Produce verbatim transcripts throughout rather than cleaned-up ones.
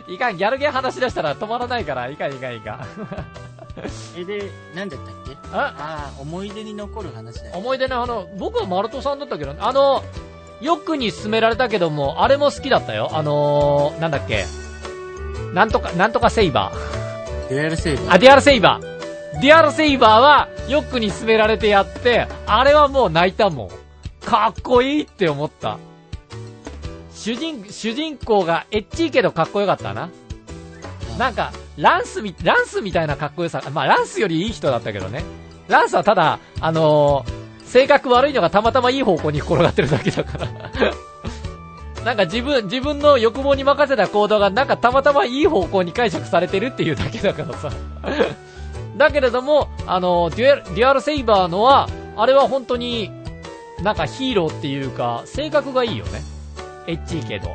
いかん、ギャルゲー話し出したら止まらないから、いかんいかんいかん。 え、で、なんだったっけ？ああ、思い出に残る話だよ。 思い出のあの、僕はマルトさんだったけど、あの、よくに勧められたけども、あれも好きだったよ。あのー、なんだっけ。なんとか、なんとかセイバー。 デュアルセイバー。 あ、デュアルセイバー。デュアルセイバーは、よくに勧められてやって、あれはもう泣いたもん。かっこいいって思った。主人、主人公がエッチいけどかっこよかったな。なんか、ランスみ、ランスみたいなかっこよさ、まあ、ランスよりいい人だったけどね。ランスはただ、あのー、性格悪いのがたまたまいい方向に転がってるだけだから。なんか自分、自分の欲望に任せた行動がなんかたまたまいい方向に解釈されてるっていうだけだからさ。だけれども、あのー、デュアル、デュアルセイバーのは、あれは本当に、なんかヒーローっていうか、性格がいいよね。エッチいけど。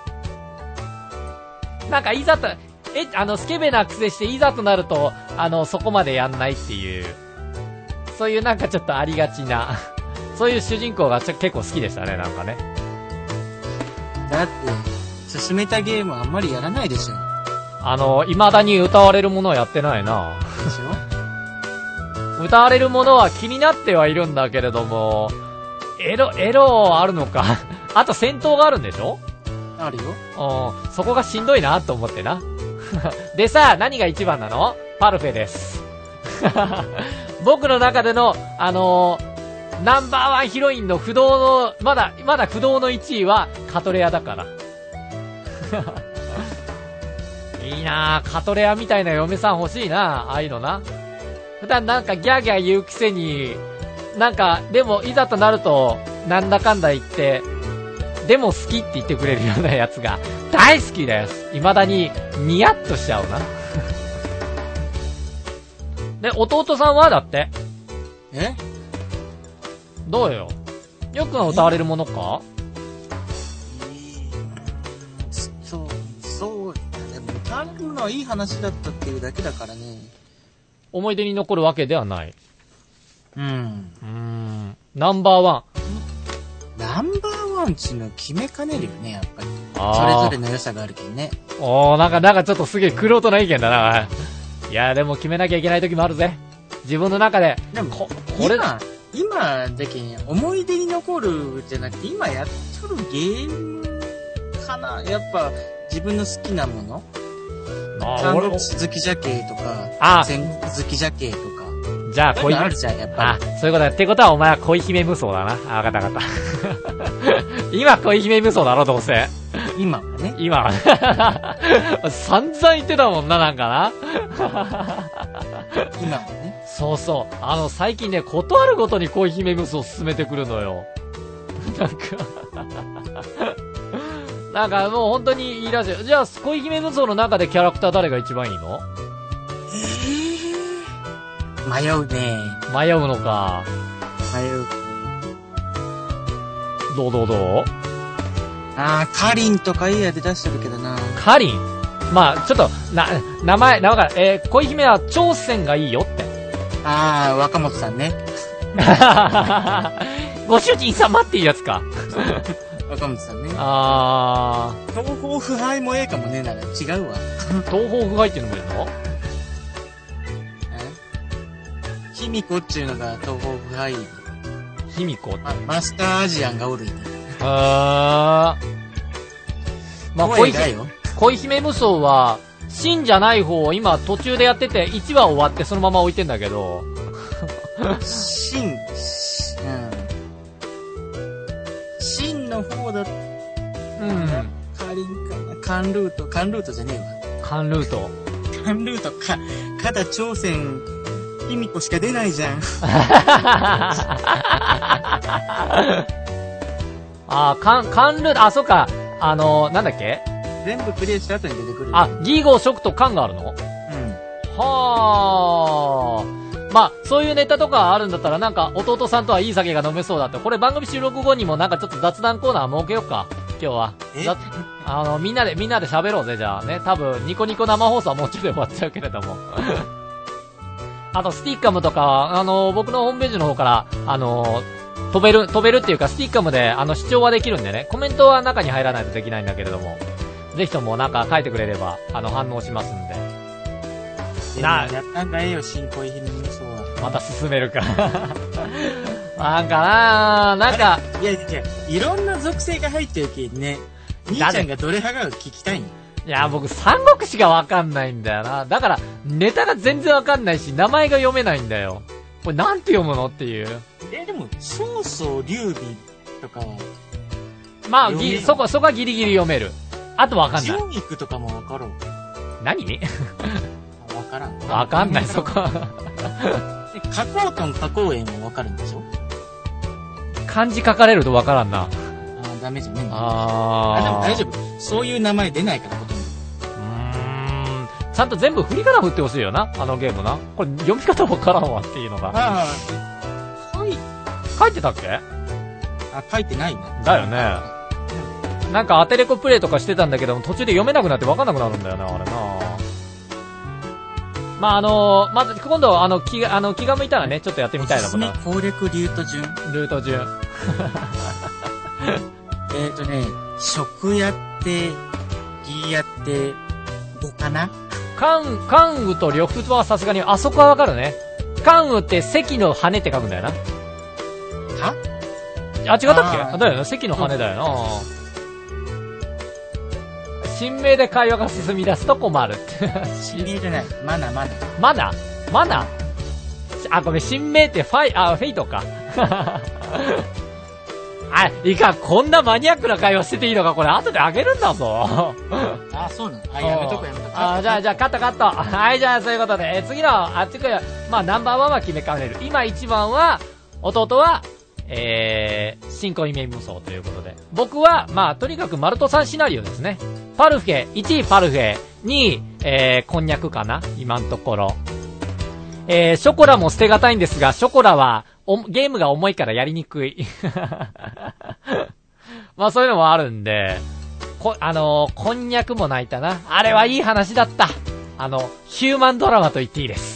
なんかいざと、え、あの、スケベな癖していざとなると、あの、そこまでやんないっていう、そういうなんかちょっとありがちな、そういう主人公がちょ結構好きでしたね、なんかね。 だって、進めたゲームあんまりやらないでしょ。 あの、未だに歌われるものはやってないな。 でしょ？ 歌われるものは気になってはいるんだけれども、エロ、エロあるのか。あと戦闘があるんでしょ？ あるよ。 うん、そこがしんどいなと思ってな。でさ、何が一番なの？パルフェです。僕の中での、あのー、ナンバーワンヒロインの不動の、まだ、まだ不動のいちいはカトレアだから。いいなぁ、カトレアみたいな嫁さん欲しいなぁ、ああいうのな。普段なんかギャーギャー言うくせに、なんか、でもいざとなると、なんだかんだ言って、でも好きって言ってくれるようなやつが大好きです。未だにニヤッとしちゃうな。で、弟さんはだって。 え？ どうよ。よくは歌われるものか？ そう、そう、でも歌われるものはいい話だったっていうだけだからね。 思い出に残るわけではない。 うん。 うーん。ナンバーワン。ナンバーワンちの決めかねるよね、やっぱり。 あそれぞれの良さがあるけどね。 おー、なんか、なんかちょっとすげえ玄人な意見だな。いやでも決めなきゃいけない時もあるぜ。自分の中で。 でも、 こ、これ、 今、今だけに思い出に残るじゃなくて、今やっとるゲームかな。やっぱ、自分の好きなもの。 あー、俺、 好きじゃけとか、 あ戦国好きじゃけとか。 じゃあ、恋、 あるじゃん、やっぱり。 あ、そういうことだ。ってことはお前は恋姫無双だな。あ、わかったわかった。今恋姫無双だろ、どうせ。 今はね。 今はね。散々言ってたもんな、なんかな。 今はね。 そうそう。あの、最近ね、ことあるごとに恋姫無双を進めてくるのよ。なんか、なんかもう本当にいいらしい。じゃあ、恋姫無双の中でキャラクター誰が一番いいの？ 迷うね。 迷うのか。 迷う。 どうどうどう？ あー、カリンとかいいやで出してるけどな。 カリン？まあちょっと、な、名前、なんか、えー、恋姫は挑戦がいいよって。 あー、若本さんね。 ご主人様っていうやつか。 若本さんね。 あー。東方腐敗もええかもねなら違うわ。 東方腐敗っていうのもいるの？ 卑弥呼っちゅうのが東方腐敗。 卑弥呼って、 ま、マスターアジアンがおるんだ。 あー。まあ、恋姫、恋姫無双は、真じゃない方を今途中でやってて、いちわ終わってそのまま置いてんだけど。 真、うん。真の方だ。うん。カリンかな。カンルート、カンルートじゃねえわ。 カンルート。 カンルートか、かだ挑戦、卑弥呼しか出ないじゃん。 あー、カン、カンルート、あ、そっか。あのー、なんだっけ？ 全部クリアした後に出てくる。 あ、ギーゴーショクとカンがあるの？うん。はー。まあ、そういうネタとかあるんだったら、なんか、弟さんとはいい酒が飲めそうだって。これ番組収録後にもなんかちょっと雑談コーナー設けようか。今日は。 えあの、みんなで、みんなで喋ろうぜ、じゃあね。多分、ニコニコ生放送はもうちょいで終わっちゃうけれども。あと、スティッカムとか、あの、僕のホームページの方から、あの、飛べる、飛べるっていうか、スティッカムで、あの、視聴はできるんでね。コメントは中に入らないとできないんだけれども。 ぜひともなんか書いてくれれば、あの、反応しますんで。 な、やったんかええよ、新恋姫無双は。 また進めるか。なんかなー、なんか。 いや、いや、いろんな属性が入ってるけどね。兄ちゃんがどれ派が聞きたいんいや、僕、三国志がわかんないんだよな。だから、ネタが全然わかんないし、名前が読めないんだよ。これなんて読むのっていう。 え、でも、曹操、劉備とかは。 まあ、ぎ、そこ、そこはギリギリ読める。あとわかんない。 ジョンイクとかもわかろう。 何わからん。 わかんない、そこは。 加工トン、加工園もわかるんでしょ？ 漢字書かれるとわからんな。 あー、ダメじゃんね。 あー。 あ、でも大丈夫。そういう名前出ないから、ほとんど。 うーん。ちゃんと全部振り仮名振ってほしいよな、あのゲームな。これ読み方わからんわっていうのが。 ああ。はい。 書いてたっけ？ あ、書いてないね。 だよね。なんかアテレコプレイとかしてたんだけども、途中で読めなくなってわかんなくなるんだよな、あれな。まあ、あのー、まず、今度、あの、気が、あの、気が向いたらね、ちょっとやってみたいなこと。 おすすめ攻略ルート順。 ルート順。 えっとね、食やって、ギやって、ごかな？ 関、関羽と呂布はさすがに、あそこはわかるね。関羽って関の羽って書くんだよな。 は？ あ、違ったっけ？だよな、関の羽だよな。新名で会話が進み出すと困るって。 新名じゃない。マナ、マナ。 マナ？マナ？あ、ごめん、新名ってファイ、あ、フェイトか。あ、いいか、こんなマニアックな会話してていいのか、これ後であげるんだぞ。 あ、そうなの？あ、やめとこやめとこ。 あ、じゃあ、じゃあ、カットカット。はい、じゃあ、そういうことで、えー、次の、あっちく、まあ、ナンバーワンは決めかねる。今一番は、弟は、えー、新婚夢無双ということで。僕は、まあ、とにかくマルトさんシナリオですね。パルフェ、いちいパルフェ、にい、えー、こんにゃくかな今のところ。えー、ショコラも捨てがたいんですが、ショコラは、お、ゲームが重いからやりにくい。まあ、そういうのもあるんで、こ、あのー、こんにゃくも泣いたな。あれはいい話だった。あの、ヒューマンドラマと言っていいです。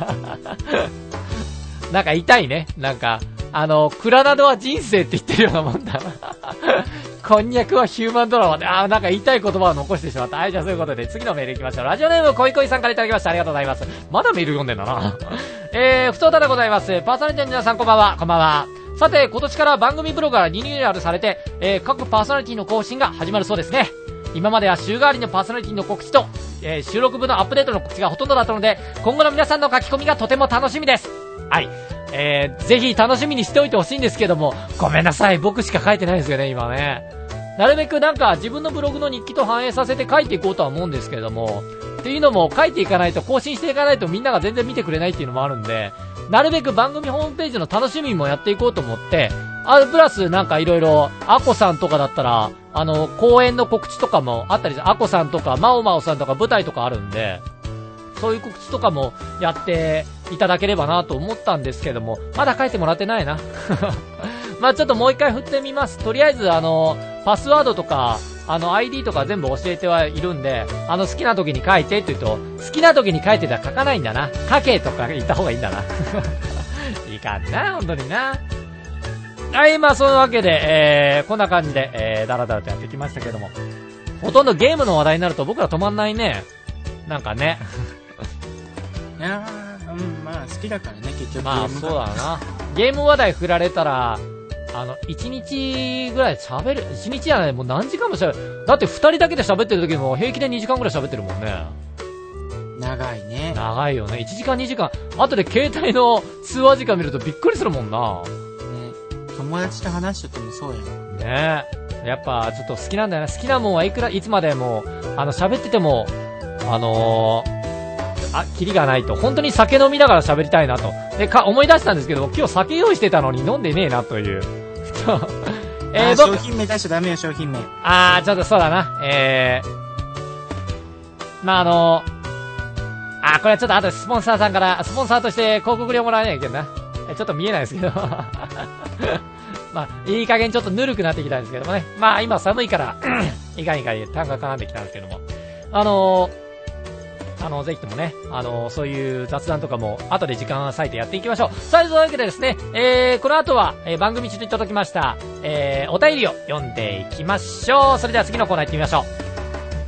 なんか痛いね。なんか、あの、クラナドは人生って言ってるようなもんだな。こんにゃくはヒューマンドラマで、あー、なんか言いたい言葉を残してしまった。はい、じゃあそういうことで次のメール行きましょう。ラジオネームこいこいさんからいただきました。ありがとうございます。まだメール読んでんだな。えー、ふとうたでございます。パーソナリティの皆さんこんばんは。こんばんは。さて、今年から番組ブログがリニューアルされて、えー、各パーソナリティの更新が始まるそうですね。今までは週替わりのパーソナリティの告知と、えー、収録分のアップデートの告知がほとんどだったので、今後の皆さんの書き込みがとても楽しみです。はい。えー、ぜひ楽しみにしておいてほしいんですけども、ごめんなさい。僕しか書いてないですよね、今ね。なるべくなんか自分のブログの日記と反映させて書いていこうとは思うんですけれども、っていうのも書いていかないと、更新していかないとみんなが全然見てくれないっていうのもあるんで、なるべく番組ホームページの楽しみもやっていこうと思って、あ、プラスなんかいろいろ、アコさんとかだったら、あの、公演の告知とかもあったり、アコさんとか、マオマオさんとか舞台とかあるんで、そういう告知とかもやっていただければなと思ったんですけども、まだ書いてもらってないな。まあちょっともう一回振ってみます。とりあえずあの、パスワードとか、あの アイディー とか全部教えてはいるんで、あの好きな時に書いてって言うと、好きな時に書いてたら書かないんだな。書けとか言った方がいいんだな。いいかんな、本当にな。はい、まあそういうわけで、えー、こんな感じで、えー、だらだらとやってきましたけども、ほとんどゲームの話題になると僕ら止まんないね。なんかね。 いやー、うん、まあ好きだからね、結局。 まあそうだな。ゲーム話題振られたら、あの、一日ぐらい喋る、一日じゃない、もう何時間も喋る。だって二人だけで喋ってる時も平気でにじかんぐらい喋ってるもんね。 長いね。 長いよね。いちじかんにじかん。後で携帯の通話時間見るとびっくりするもんな。 ね、友達と話しとってもそうやん。 ねえ。やっぱちょっと好きなんだよね。好きなもんはいくら、いつまでも、あの、喋ってても、あのー、あ、キリがないと。本当に酒飲みながら喋りたいなと。で、か、思い出したんですけども、今日酒用意してたのに飲んでねえなという。 えー、商品名出しちゃダメよ、商品名。 あー、ちょっとそうだな。えー、まあ、あのー、あー、これはちょっと後でスポンサーさんから、スポンサーとして広告料もらわないといけないな。え、ちょっと見えないですけど。まあ、いい加減ちょっとぬるくなってきたんですけどもね。まあ、今寒いから、いかにかに単価絡んできたんですけども。あのー、あの、ぜひともね、あの、そういう雑談とかも、後で時間を割いてやっていきましょう。さあ、というわけでですね、えー、この後は、えー、番組中に届きました、えー、お便りを読んでいきましょう。それでは次のコーナー行ってみましょう。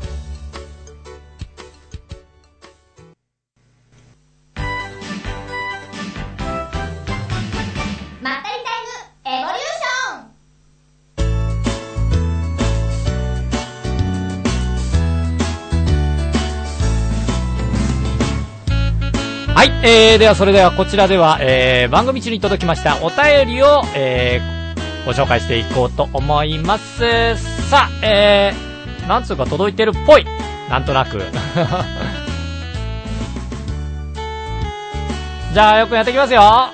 はい、えー、ではそれではこちらでは、えー、番組中に届きましたお便りを、えー、ご紹介していこうと思います。さあ、えー、なんつうか届いてるっぽい。なんとなく。じゃあ、よくやっていきますよ。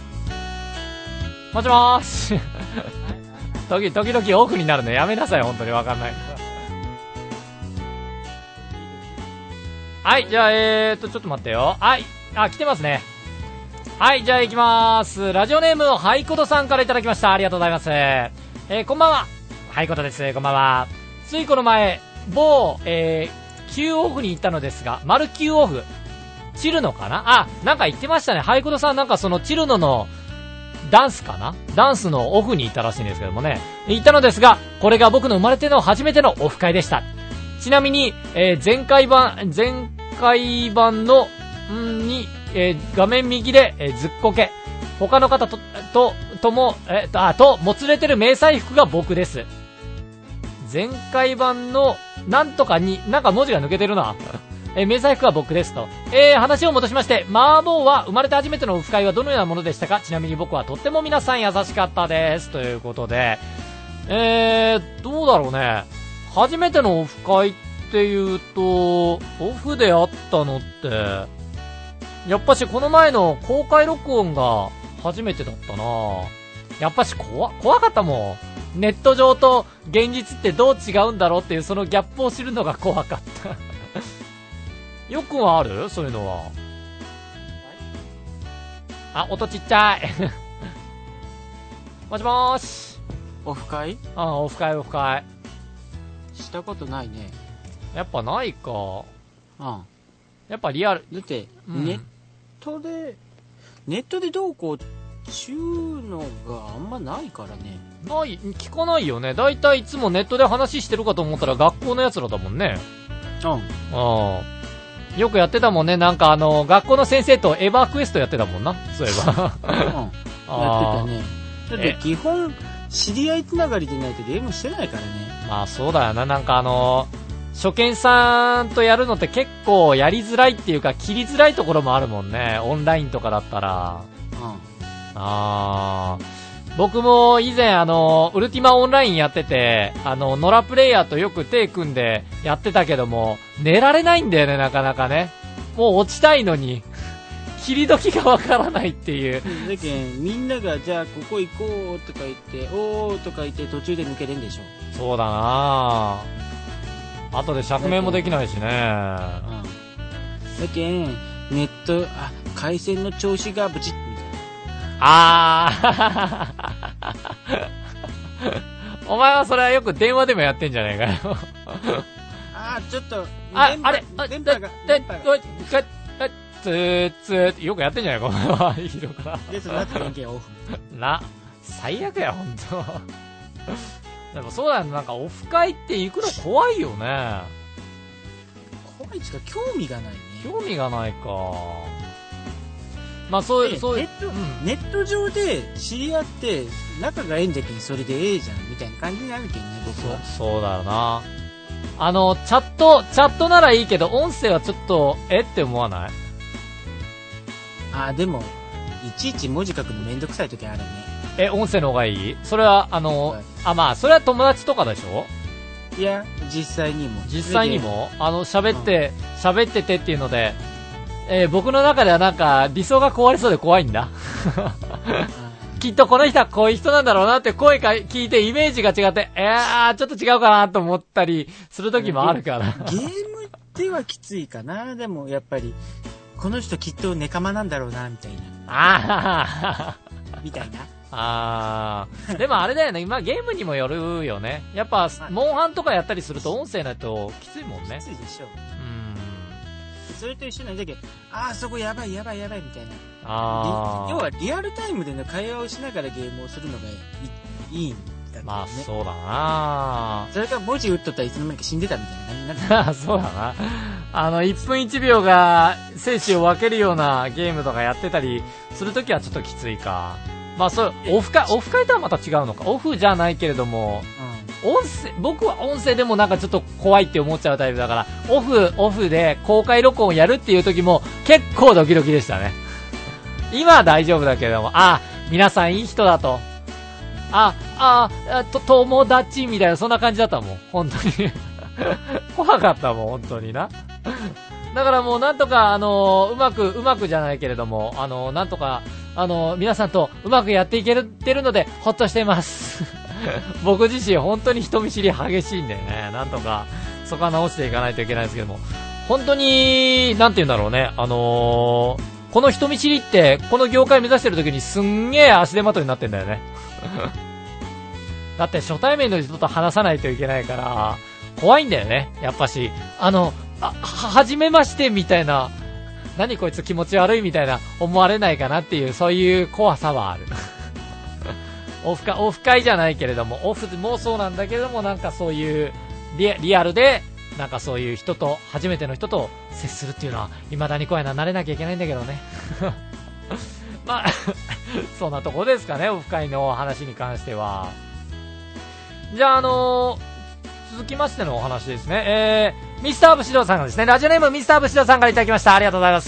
もしもーし。時、時々オフになるのやめなさい、本当にわかんない。はい、じゃあ、えーと、ちょっと待ってよ。はい、あ、来てますね。はい、じゃあ行きまーす。ラジオネーム、ハイコトさんからいただきました。ありがとうございます。えー、こんばんは。ハイコトです。こんばんは。ついこの前、某、えー、Q オフに行ったのですが、丸 Q オフ。チルノかなあ、なんか言ってましたね。ハイコトさんなんかそのチルノのダンスかなダンスのオフに行ったらしいんですけどもね。行ったのですが、これが僕の生まれての初めてのオフ会でした。ちなみに、えー、前回版、前回版の、んに、えー、画面右で、えー、ずっこけ。他の方と、と、とも、えー、と、あ、と、もつれてる迷彩服が僕です。前回版の、なんとかに、なんか文字が抜けてるな。えー、迷彩服は僕ですと。えー、話を戻しまして、麻婆は生まれて初めてのオフ会はどのようなものでしたか？ちなみに僕はとっても皆さん優しかったです。ということで、えー、どうだろうね。初めてのオフ会っていうと、オフであったのって、やっぱしこの前の公開録音が初めてだったな。やっぱし怖、怖かったもん。ネット上と現実ってどう違うんだろうっていうそのギャップを知るのが怖かった。よくはある？そういうのは。あ、音ちっちゃい。もしもーし。 オフ会？ あ、オフ会オフ会。 したことないね。 やっぱないか。 うん。 やっぱリアル。 だって、 うん、 ネットで、ネットでどうこうちゅうのがあんまないからね。 ない、聞かないよね。だいたいいつもネットで話してるかと思ったら学校のやつらだもんね。 うん。 ああ。よくやってたもんね。なんかあの、学校の先生とエヴァークエストやってたもんな。そういえば。 うん。やってたね。だって基本、知り合いつながりでないとゲームしてないからね。 まあそうだよな。なんかあの、初見さんとやるのって結構やりづらいっていうか、切りづらいところもあるもんね。オンラインとかだったら。 うん。 あー。僕も以前あの、ウルティマオンラインやってて、あの、ノラプレイヤーとよく手組んでやってたけども、寝られないんだよね、なかなかね。もう落ちたいのに、切り時がわからないっていう。 だけん、みんながじゃあここ行こうとか言って、おーとか言って途中で抜けれんでしょ。 そうだなぁ。後で釈明もできないしね。うん。 だけん、ネット、あ、回線の調子がブチッみたいな。 あー。お前はそれはよく電話でもやってんじゃねえかよ。 あー、ちょっと、 あ、あれ、 電波が、電波が。 つーつーってよくやってんじゃないか、お前は。いるから。 で、その後電源オフ。 な、最悪や、ほんと。でもそうだよね、なんかオフ会って行くの怖いよね。 怖いっつうか、興味がないね。 興味がないか。まあそういう、そういう。 ネット、うん、ネット上で知り合って、仲がええんだけどそれでええじゃん、みたいな感じになるけんね、僕は。 そう、そうだよな。あの、チャット、チャットならいいけど、音声はちょっと、えって思わない？ あ、でも、いちいち文字書くのめんどくさい時あるね。 え、音声の方がいい？それは、あの、はい、あ、まあ、それは友達とかでしょ？ いや、実際にも。 実際にもあの、喋って、喋、うん、っててっていうので、えー、僕の中ではなんか、理想が壊れそうで怖いんだ。きっとこの人はこういう人なんだろうなって声か聞いてイメージが違って、えー、ちょっと違うかなと思ったりする時もあるから。 ゲームではきついかな。でも、やっぱり、この人きっとネカマなんだろうな、みたいな。 あー。みたいな。 あー。でもあれだよね、今ゲームにもよるよね。やっぱ、モンハンとかやったりすると音声ないときついもんね。 きついでしょ。 うん。 それと一緒なんだけど、あー、そこやばいやばいやばいみたいな。 あー。 要はリアルタイムでの会話をしながらゲームをするのがいい、いいんだね。 まあ、そうだな。 それから文字打っとったらいつの間にか死んでたみたいな感じになる。 そうだな。あの、いっぷんいちびょうが生死を分けるようなゲームとかやってたりするときはちょっときついか。まあそう、オフ会、オフ会とはまた違うのか。オフじゃないけれども、う音声、僕は音声でもなんかちょっと怖いって思っちゃうタイプだから、オフ、オフで公開録音やるっていう時も結構ドキドキでしたね。今は大丈夫だけども、あ、皆さんいい人だと。あ、あ、あと、友達みたいな、そんな感じだったもん。本当に。怖かったもん、本当にな。だからもうなんとか、あのー、うまく、うまくじゃないけれども、あのー、なんとか、あのー、皆さんとうまくやっていけてるので、ほっとしています。僕自身本当に人見知り激しいんでね、なんとか、そこは直していかないといけないですけども、本当に、なんて言うんだろうね、あのー、この人見知りって、この業界目指してる時にすんげー足手まといになってんだよね。だって初対面の人と話さないといけないから、怖いんだよね、やっぱし。あの、あ、は、はじめましてみたいな、何こいつ気持ち悪いみたいな思われないかなっていう、そういう怖さはある。オフ会、オフ会じゃないけれども、オフもそうなんだけれども、なんかそういうリ、リアルで、なんかそういう人と、初めての人と接するっていうのは、未だに怖いな、慣れなきゃいけないんだけどね。まあ、そんなとこですかね、オフ会の話に関しては。じゃあ、あのー、続きましてのお話ですね。えー、ミスターブシドさんがですね、ラジオネームミスターブシドさんからいただきました。ありがとうございます。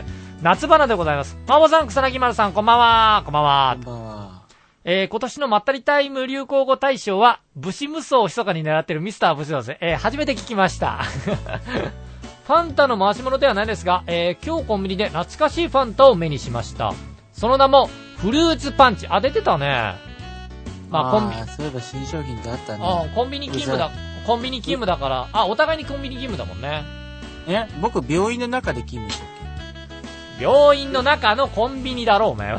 夏花でございます。マモさん、草薙丸さん、こんばんは。こんばんは。 こんばんは。 えー、今年のまったりタイム流行語大賞は、武士無双を密かに狙っているミスターブシドですね。えー、初めて聞きました。ファンタの回し物ではないですが、えー、今日コンビニで懐かしいファンタを目にしました。その名も、フルーツパンチ。あ、出てたね。まあ、コンビ、 そういえば新商品であったね。 あ、コンビニ勤務だ、コンビニ勤務だから、あ、お互いにコンビニ勤務だもんね。 え、僕病院の中で勤務したっけ？病院の中のコンビニだろう、お前は。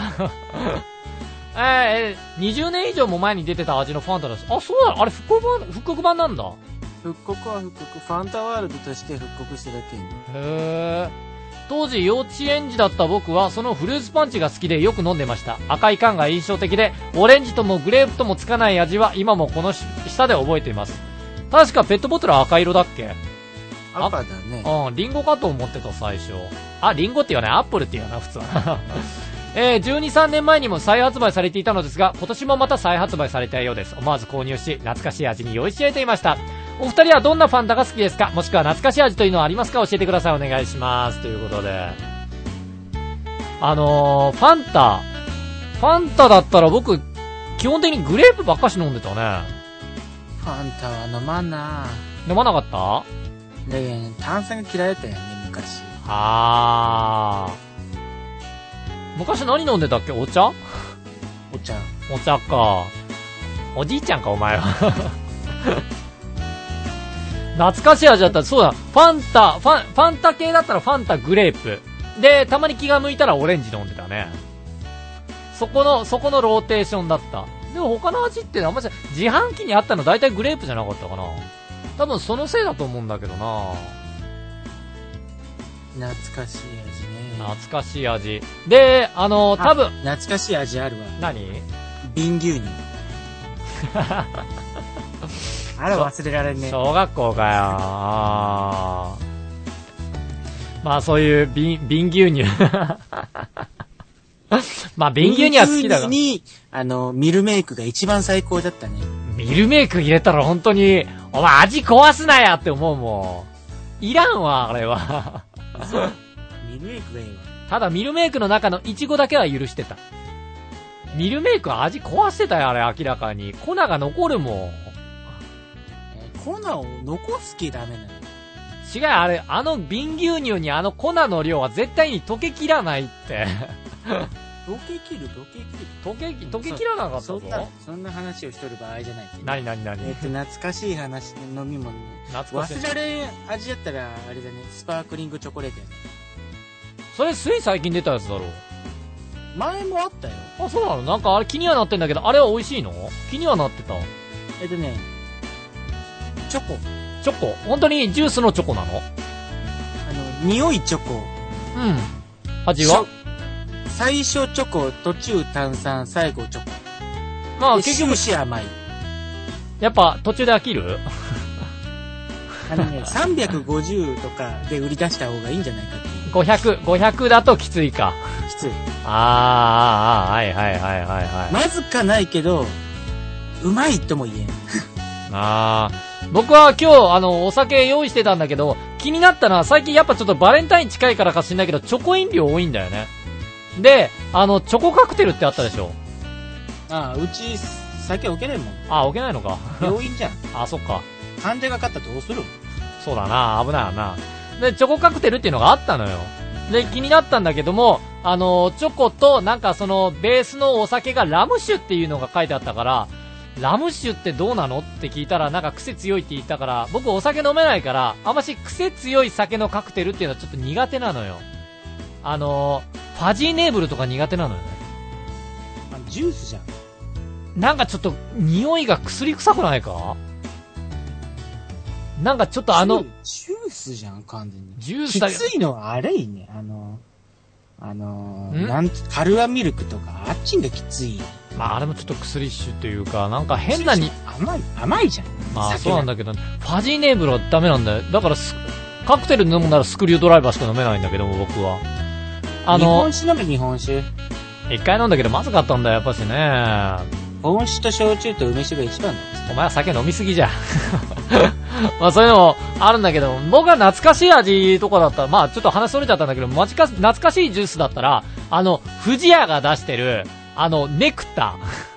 えー、にじゅうねん以上も前に出てた味のファンタです。あ、そうなの？あれ復刻版、復刻版なんだ。 復刻は復刻。ファンタワールドとして復刻してだけに。 へー。当時幼稚園児だった僕はそのフルーツパンチが好きでよく飲んでました。赤い缶が印象的で、オレンジともグレープともつかない味は今もこの下で覚えています。確かペットボトルは赤色だっけ？ 赤だね。 うん、リンゴかと思ってた最初。あ、リンゴって言わない、アップルって言うな、普通は。えー、じゅうに、さんねんまえにも再発売されていたのですが、今年もまた再発売されたようです。思わず購入し、懐かしい味に酔いしれていました。お二人はどんなファンタが好きですか？もしくは懐かしい味というのはありますか？教えてください。お願いします。ということで。あのー、ファンタ。ファンタだったら僕、基本的にグレープばっかし飲んでたね。 ファンタは飲まんな。 飲まなかった？ ねえ、炭酸が嫌いだったよね、昔。 あー。昔何飲んでたっけ？お茶？ お茶。 お茶か。おじいちゃんか、お前は。懐かしい味だったら、そうだ、ファンタ、ファン、ファンタ系だったらファンタグレープ。で、たまに気が向いたらオレンジ飲んでたね。そこの、そこのローテーションだった。でも他の味ってあんまり自販機にあったの大体グレープじゃなかったかな。多分そのせいだと思うんだけどな。 懐かしい味ね。 懐かしい味。で、あの、多分。 懐かしい味あるわ。 何？ 瓶牛乳。あれ忘れられんね。 小学校かよ。あまあそういう瓶、瓶牛乳。まあ瓶牛乳は好きだが。 瓶牛乳に、あの、ミルメイクが一番最高だったね。 ミルメイク入れたら本当に、お前味壊すなやって思うもん。いらんわ、あれは。 ミルメイクがいいわ。ただミルメイクの中のイチゴだけは許してた。ミルメイクは味壊してたよ、あれ明らかに。粉が残るもん。 粉を残す気ダメなの？ 違う、あれ、あの瓶牛乳にあの粉の量は絶対に溶けきらないって。 溶けきる、溶けきる。 溶け、溶けきらなかったぞ。 そんな、そんな話をしとる場合じゃない。 なになになに？ えっと、懐かしい話、飲み物ね。懐かしい。忘れられん味だったら、あれだね、スパークリングチョコレートやね。 それ、つい最近出たやつだろう。 前もあったよ。 あ、そうなの？なんかあれ気にはなってんだけど、あれは美味しいの？気にはなってた。 えっとね、チョコ。 チョコ？本当にジュースのチョコなの？ あの、匂いチョコ。 うん。味は？ 最初チョコ、途中炭酸、最後チョコ。 まあ結局。 終始甘い。 やっぱ途中で飽きる？ あのね、さんびゃくごじゅうとかで売り出した方がいいんじゃないかっていう。 ごひゃく、ごひゃくだときついか。 きつい。 あーあー、はいはいはいはいはい。 まずかないけど、うまいとも言えん。 あー、僕は今日、あの、お酒用意してたんだけど、気になったのは、最近やっぱちょっとバレンタイン近いからか知んないけど、チョコ飲料多いんだよね。で、あの、チョコカクテルってあったでしょ。 ああ、うち、酒置けないもん。 あ、置けないのか。 病院じゃん。 あ、そっか。 患者がかかったらどうする？ そうだな、危ないわな。で、チョコカクテルっていうのがあったのよ。で、気になったんだけども、あの、チョコと、なんかその、ベースのお酒がラム酒っていうのが書いてあったから、ラム酒ってどうなのって聞いたら、なんか癖強いって言ったから、僕お酒飲めないから、あんまし癖強い酒のカクテルっていうのはちょっと苦手なのよ。あの、ファジーネーブルとか苦手なのよね。 あ、ジュースじゃん。 なんかちょっと、匂いが薬臭くないか？なんかちょっとあの、 ジュースじゃん、完全に。 ジュースだけきついのはあれいね。あの、あの、なんカルアミルクとか、あっちがきつい。 まああれもちょっと薬種というか、なんか変なに、 甘い、甘いじゃん。 まあそうなんだけど、ファジーネーブルはダメなんだよ。だからス、カクテル飲むならスクリュードライバーしか飲めないんだけども、僕は。あの、 日本酒飲め、日本酒。 一回飲んだけどまずかったんだよ、やっぱしね。 本酒と焼酎と梅酒が一番だ。 お前は酒飲みすぎじゃん。まあそういうのもあるんだけど、僕は懐かしい味とかだったら、まあちょっと話それちゃったんだけど、まじか、懐かしいジュースだったら、あの、富士屋が出してる、あの、ネクター。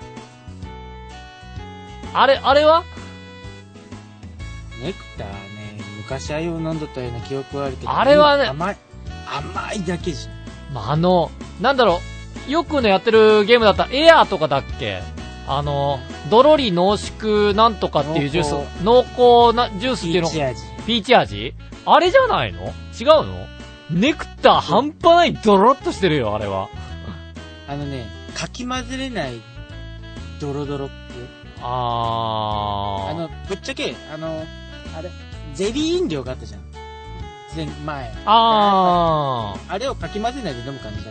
あれ、あれはネクターね、昔ああいうの飲んどったような記憶はあるけど、 あれはね、 甘い、甘いだけじゃん。 まあ、あの、なんだろう、よくね、やってるゲームだったら、エアーとかだっけ？あの、ドロリ濃縮なんとかっていうジュース、濃厚なジュースっていうの、 ピーチ味。 ピーチ味？あれじゃないの？違うの？ネクター半端ないドロッとしてるよ、あれは。 あのね、かき混ぜれないドロドロっぷ。 あー。 あの、ぶっちゃけ、あの、あれ、ゼリー飲料があったじゃん。前、前。 あー。 あれをかき混ぜないで飲む感じだった。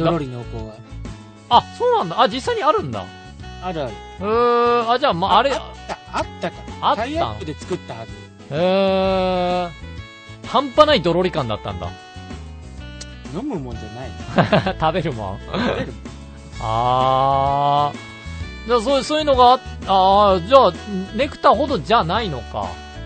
ドロリ濃厚は。 あ、そうなんだ。あ、実際にあるんだ。 あるある。 へー。あ、じゃあ、まあ、あれ、 あった、あったか。 あったタイアップで作ったはず。 へー。半端ないドロリ感だったんだ。 飲むもんじゃない。 食べるもん。 食べるもん。 あー。じゃあ、そういう、そういうのがあ、あー、じゃあ、ネクターほどじゃないのか。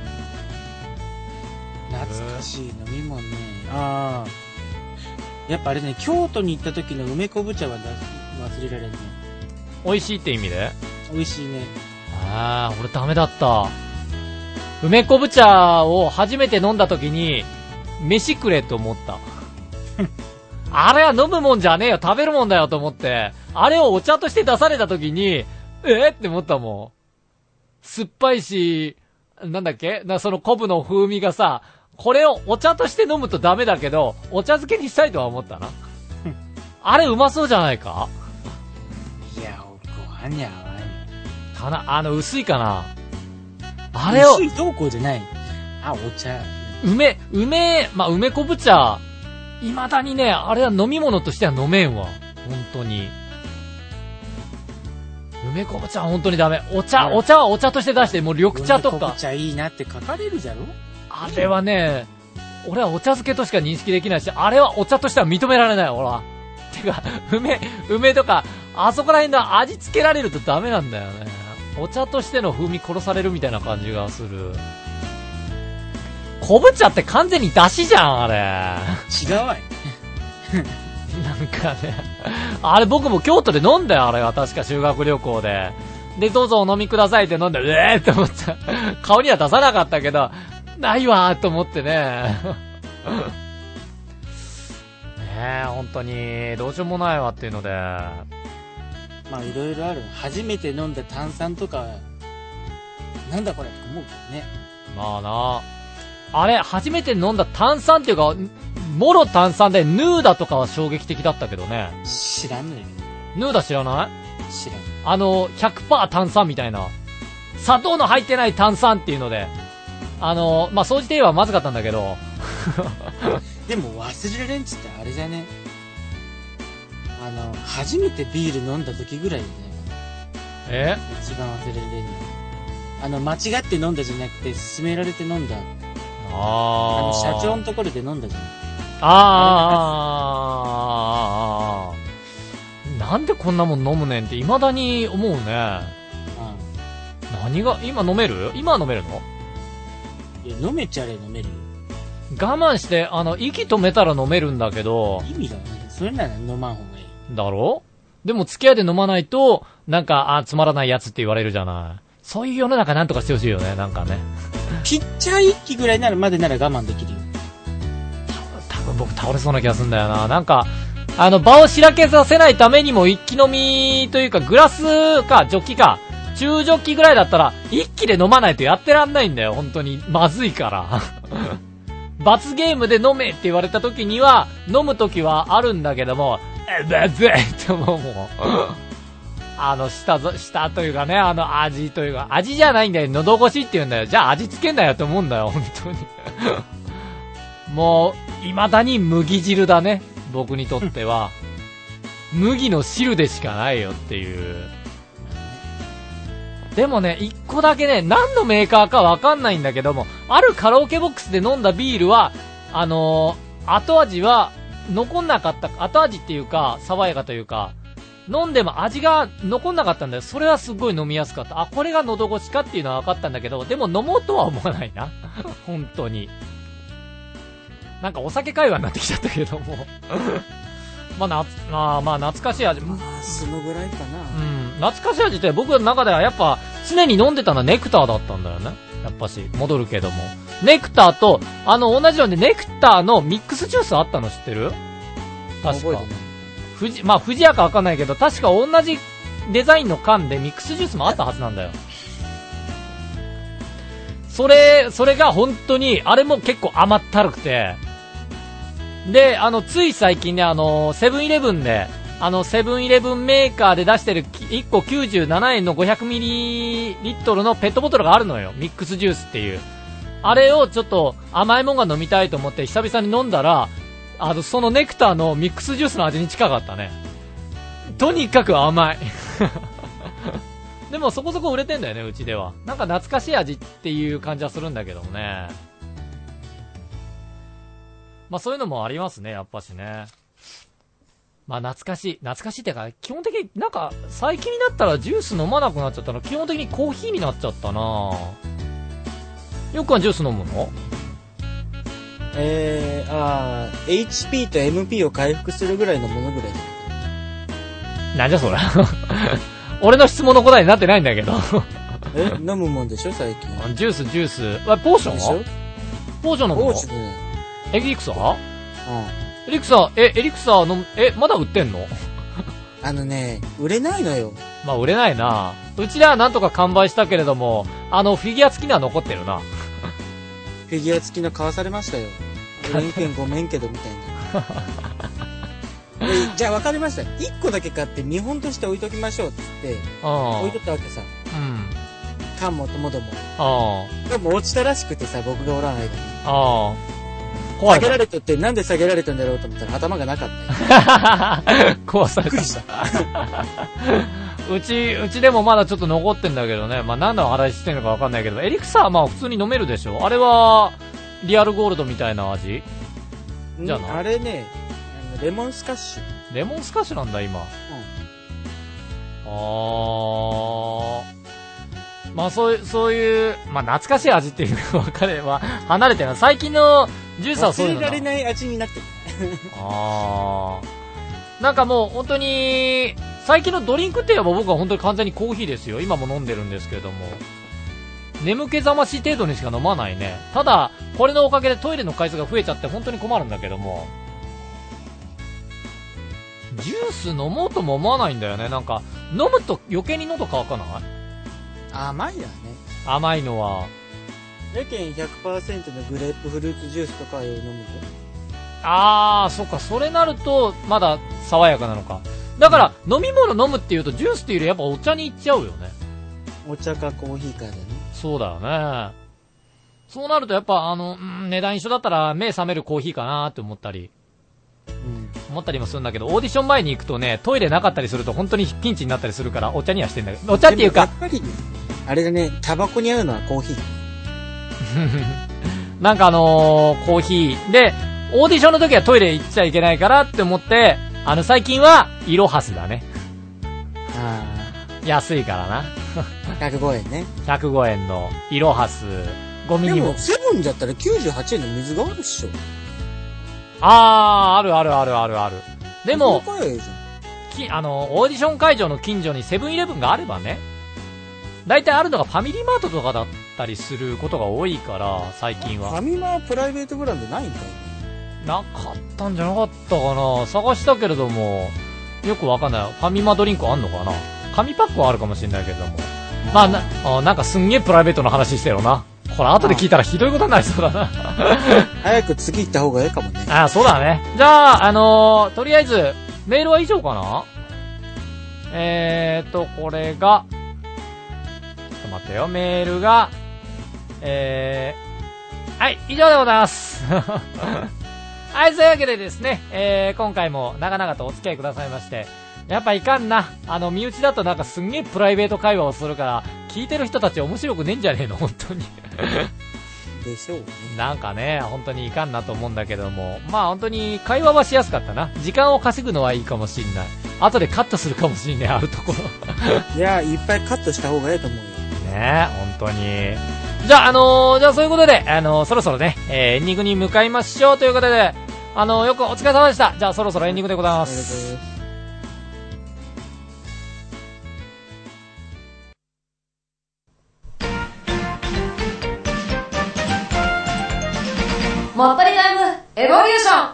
懐かしい飲み物ね。ああ。やっぱあれね、京都に行った時の梅昆布茶は忘れられんね。 美味しいって意味で？ 美味しいね。 あー、俺ダメだった。梅昆布茶を初めて飲んだ時に、飯くれと思った。あれは飲むもんじゃねえよ、食べるもんだよと思って、あれをお茶として出された時に、えー、って思ったもん。酸っぱいし、なんだっけな、その昆布の風味がさ、これをお茶として飲むとダメだけど、お茶漬けにしたいとは思ったな。あれうまそうじゃないか？ いや、ご飯に合わない。 かな、あの、薄いかな。あれを、 薄いどうこうじゃない。あ、お茶。 梅、梅、まあ、梅昆布茶、未だにね、あれは飲み物としては飲めんわ。本当に。梅昆布茶は本当にダメ。お茶、お茶はお茶として出して、もう緑茶とか梅昆布。茶いいなって書かれるじゃろ？ あれはね、俺はお茶漬けとしか認識できないし、あれはお茶としては認められない、俺は。てか、梅、梅とか、あそこら辺の味付けられるとダメなんだよね。お茶としての風味殺されるみたいな感じがする。昆布茶って完全に出汁じゃん、あれ。 違うわい。 なんかね、あれ僕も京都で飲んだよ、あれは。確か修学旅行で。で、どうぞお飲みくださいって飲んで、うえーって思った。顔には出さなかったけど、ないわーと思ってね。ねえ、本当に、どうしようもないわっていうので。 まあ、いろいろある。初めて飲んだ炭酸とか、なんだこれって思うけどね。 まあな。あれ、初めて飲んだ炭酸っていうか、もろ炭酸でヌーダとかは衝撃的だったけどね。 知らんのよ。 ヌーダ知らない？ 知らん。 あの、ひゃくパーセント 炭酸みたいな。砂糖の入ってない炭酸っていうので。あの、まあ、総じて言えばまずかったんだけど。 でも忘れられんつってあれじゃね。あの、初めてビール飲んだ時ぐらいでね。 え？ 一番忘れられんの。あの、間違って飲んだじゃなくて、勧められて飲んだ。 あああ。 の、社長のところで飲んだじゃん。 ああ。なんでこんなもん飲むねんって未だに思うね。 うん。 何が、今飲める？今は飲めるの？ いや、飲めちゃれ飲めるよ。 我慢して、あの、息止めたら飲めるんだけど。 意味がない。それなら飲まん方がいい。 だろ？でも付き合いで飲まないと、なんか、あ、つまらないやつって言われるじゃない。そういう世の中なんとかしてほしいよね、なんかね。 ちっちゃい息ぐらいならまでなら我慢できるよ。 多分僕倒れそうな気がするんだよな。なんか、あの、場をしらけさせないためにも一気飲みというか、グラスか、ジョッキか、中ジョッキぐらいだったら、一気で飲まないとやってらんないんだよ、本当に。まずいから。罰ゲームで飲めって言われた時には、飲む時はあるんだけども、え、べぜってもう、もう、あの、舌、舌というかね、あの味というか、味じゃないんだよ、喉越しって言うんだよ。じゃあ味つけんなよって思うんだよ、本当に。もう、未だに麦汁だね、僕にとっては。麦の汁でしかないよっていう。でもね、一個だけね、何のメーカーかわかんないんだけども、あるカラオケボックスで飲んだビールは、あのー、後味は残んなかった、後味っていうか、爽やかというか、飲んでも味が残んなかったんだよ。それはすごい飲みやすかった。あ、これが喉越しかっていうのは分かったんだけど、でも飲もうとは思わないな。本当に。なんかお酒会話になってきちゃったけども。まあ、な、まあ、まあ、懐かしい味。 まあ、そのぐらいかな。 うん。懐かしい味って僕の中ではやっぱ常に飲んでたのはネクターだったんだよね。やっぱし、戻るけども。ネクターと、あの、同じようにネクターのミックスジュースあったの知ってる？確か。富士、まあ、富士屋かわかんないけど、確か同じデザインの缶でミックスジュースもあったはずなんだよ。それ、それが本当に、あれも結構甘ったるくて、で、あの、つい最近ね、あの、セブンイレブンで、あの、セブンイレブンメーカーで出してるいっこきゅうじゅうななえんのごひゃくミリリットルのペットボトルがあるのよ。ミックスジュースっていう。あれをちょっと甘いもんが飲みたいと思って久々に飲んだら、あの、そのネクターのミックスジュースの味に近かったね。とにかく甘い。でもそこそこ売れてんだよね、うちでは。なんか懐かしい味っていう感じはするんだけどもね。まあそういうのもありますね、やっぱしね。まあ懐かしい。懐かしいってか、基本的になんか最近になったらジュース飲まなくなっちゃったの。基本的にコーヒーになっちゃったな。よくはジュース飲むの？ えー、あー、エイチピー と エムピー を回復するぐらいのものぐらいだ。 なんじゃそれ。俺の質問の答えになってないんだけど。 え、飲むもんでしょ最近。 ジュース、ジュース。あ、ポーションはポーション飲むの？ ポーションね。 エリクサー？ うん。 エリクサー、え、エリクサーの、え、まだ売ってんの？ あのね、売れないのよ。 まあ売れないな。うちではなんとか完売したけれども、あの、フィギュア付きのは残ってるな。 フィギュア付きの買わされましたよ。連券ごめんけどみたいな。えじゃあ分かりました。いっこだけ買って見本として置いときましょうっつって、置いとったわけさ。 うん。 缶もともども。 ああ。でも落ちたらしくてさ、僕がおらん間に。 ああ。怖い。 下げられとって、なんで下げられたんだろうと思ったら頭がなかったよ。 壊された。 びっくりした。 うち、うちでもまだちょっと残ってんだけどね。まあ何の話してんのかわかんないけど、エリクサーはまあ普通に飲めるでしょ。あれは、リアルゴールドみたいな味じゃない？ あれね、レモンスカッシュ。 レモンスカッシュなんだ、今。うん。あー。まあそういう、そういう、まあ懐かしい味っていうのは彼は離れてるな。最近のジュースはそういうの忘れられない味になってる。 あー。なんかもう本当に、最近のドリンクって言えば僕は本当に完全にコーヒーですよ。今も飲んでるんですけれども。眠気覚まし程度にしか飲まないね。ただ、これのおかげでトイレの回数が増えちゃって本当に困るんだけども。ジュース飲もうとも思わないんだよね。なんか、飲むと余計に喉乾かない？ 甘いよね。 甘いのは。 やけん ひゃくパーセント のグレープフルーツジュースとかを飲むと。 あー、そっか、それなると、まだ爽やかなのか。だから、うん、飲み物飲むっていうと、ジュースっていうよりやっぱお茶に行っちゃうよね。お茶かコーヒーかだね。 そうだよね。そうなるとやっぱ、あの、ん値段一緒だったら目覚めるコーヒーかなーって思ったり。うん。思ったりもするんだけど、オーディション前に行くとね、トイレなかったりすると本当にピンチになったりするから、お茶にはしてんだけど、お茶っていうか。やっぱり、 あれだね、タバコに合うのはコーヒー。 なんかあのー、コーヒー。で、オーディションの時はトイレ行っちゃいけないからって思って、あの最近は、イロハスだね。 あ安いからな。 ひゃくごえんね。 ひゃくごえんのイロハス、ゴミにも。 でも、セブンだったらきゅうじゅうはちえんの水があるっしょ。 あー、あるあるあるあるある。でも、 きあの、オーディション会場の近所にセブンイレブンがあればね、だいたいあるのがファミリーマートとかだったりすることが多いから、最近は。 ファミマプライベートブランドないんかい？なかったんじゃなかったかな。探したけれども、よくわかんない。ファミマドリンクあんのかな。紙パックはあるかもしれないけれども。まあ、な、あなんかすんげえプライベートの話してるな。これ後で聞いたらひどいことになりそうだな。 早く次行った方がいいかもね。 ああ、そうだね。じゃあ、あのー、とりあえず、メールは以上かな。えーと、これが、ちょっと待ってよ、メールが、えー、はい、以上でございます。はい、そういうわけでですね、えー、今回も長々とお付き合いくださいまして、やっぱいかんな。あの、身内だとなんかすんげえプライベート会話をするから、聞いてる人たち面白くねえんじゃねえの本当に。 でしょうね。 なんかね、本当にいかんなと思うんだけども、まあ本当に会話はしやすかったな。時間を稼ぐのはいいかもしんない。後でカットするかもしんない、あるところ。 いや、いっぱいカットした方がいいと思うよ。 ねえ、本当に。じゃあ、あのー、じゃあそういうことで、あのー、そろそろね、えー、エンディングに向かいましょうということで、あのー、よくお疲れ様でした。じゃあそろそろエンディングでございます。 もったりタイムエボリューション。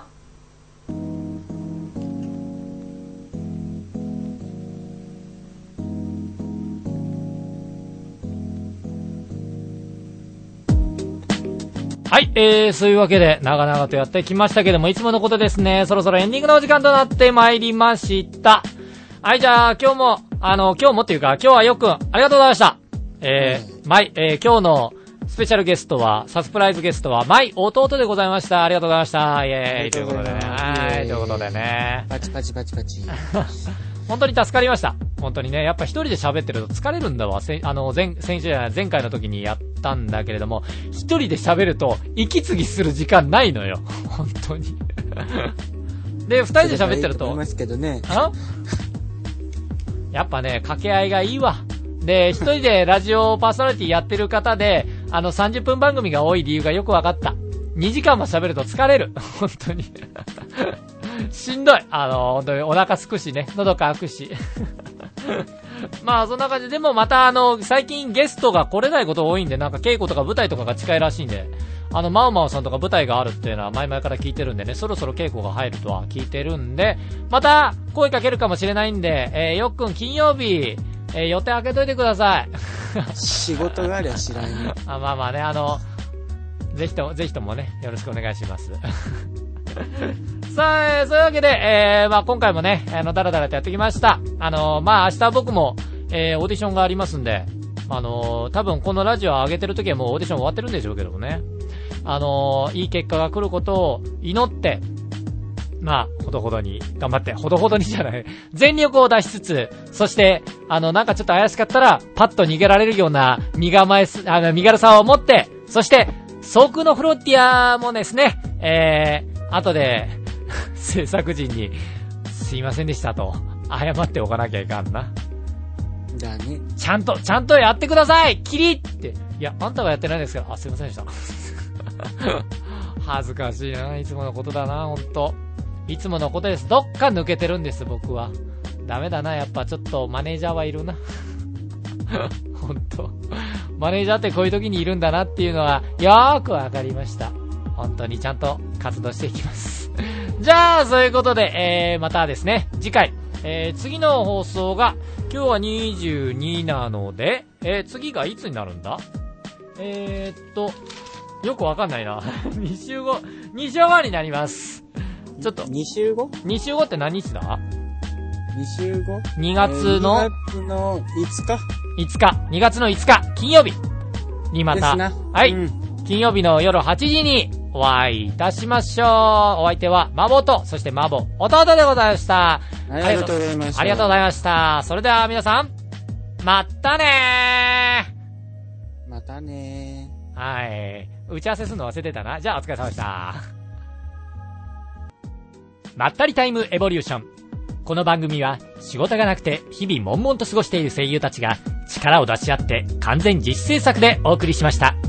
はい、えー、そういうわけで長々とやってきましたけども、いつものことですね、そろそろエンディングのお時間となってまいりました。はい、じゃあ今日もあの今日もっていうか今日はよくんありがとうございました。えー、マイ、えー、今日のスペシャルゲストは、サプライズゲストは、マイ弟でございました。ありがとうございました。イェーイ。ということでね。はい。ということでね。 パチパチパチパチ。 本当に助かりました。本当にね。やっぱ一人で喋ってると疲れるんだわ。せあの、前、先週じゃない、前回の時にやったんだけれども、一人で喋ると、息継ぎする時間ないのよ。本当に。で、二人で喋ってると。 思いますけどね。 あやっぱね、掛け合いがいいわ。で、一人でラジオパーソナリティやってる方で、あのさんじゅっぷん番組が多い理由がよくわかった。にじかんも喋ると疲れる。本当に。しんどい。あの、本当にお腹すくしね。喉乾くし。まあ、そんな感じで、でもまたあの、最近ゲストが来れないこと多いんで、なんか稽古とか舞台とかが近いらしいんで、あの、マオマオさんとか舞台があるっていうのは前々から聞いてるんでね、そろそろ稽古が入るとは聞いてるんで、また声かけるかもしれないんで、えー、よっくん金曜日、えー、予定開けといてください。 仕事がありゃ知らんよ。 あ、まあまあね、あの、ぜひとも、ぜひともね、よろしくお願いします。さあ、えー、そういうわけで、えー、まあ今回もね、あの、だらだらとやってきました。あのー、まあ明日僕も、えー、オーディションがありますんで、あのー、多分このラジオを上げてる時はもうオーディション終わってるんでしょうけどもね。あのー、いい結果が来ることを祈って、まあ、ほどほどに頑張って、ほどほどにじゃない、全力を出しつつ、そして、あの、なんかちょっと怪しかったら、パッと逃げられるような身構えす、あの、身軽さを持って、そして、総空のフロンティアもですね、えー、後で、制作陣に、すいませんでしたと、謝っておかなきゃいかんな。 だね。 ちゃんと、ちゃんとやってくださいキリって。いや、あんたがやってないですから、あ、すいませんでした。恥ずかしいな、いつものことだな、ほんと。いつものことです。どっか抜けてるんです、僕は。ダメだな、やっぱちょっとマネージャーはいるな。ほんと。マネージャーってこういう時にいるんだなっていうのは、よーくわかりました。本当にちゃんと活動していきます。じゃあ、そういうことで、えー、またですね、次回、えー、次の放送が、今日はにじゅうになので、えー、次がいつになるんだ？えーっと、よくわかんないな。に週後、に週後になります。ちょっと。 に週後 ? に週後って何日だ ? に 週後 ?に 月の、 えー、にがつのいつかいつか、にがつのいつか、金曜日にまた、はい、うん、金曜日の夜はちじにお会いいたしましょう。お相手はマボと、そしてマボ、弟でございました。 ありがとうございました。 ありがとうございました。それでは皆さん、またねー。またねー。はい。打ち合わせするの忘れてたな。じゃあお疲れ様でした。まったりタイムエボリューション。 この番組は仕事がなくて日々悶々と過ごしている声優たちが力を出し合って完全自主制作でお送りしました。